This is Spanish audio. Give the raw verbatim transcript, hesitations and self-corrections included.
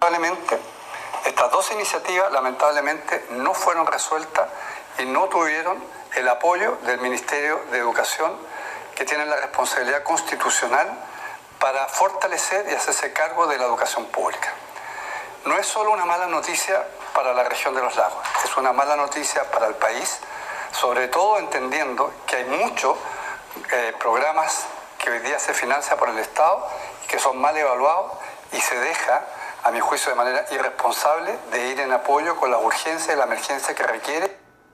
Lamentablemente, estas dos iniciativas lamentablemente no fueron resueltas y no tuvieron el apoyo del Ministerio de Educación, que tiene la responsabilidad constitucional para fortalecer y hacerse cargo de la educación pública. No es solo una mala noticia para la región de los lagos, es una mala noticia para el país, sobre todo entendiendo que hay muchos eh, programas que hoy día se financian por el Estado y que son mal evaluados y se deja, a mi juicio, de manera irresponsable de ir en apoyo con la urgencia y la emergencia que requiere.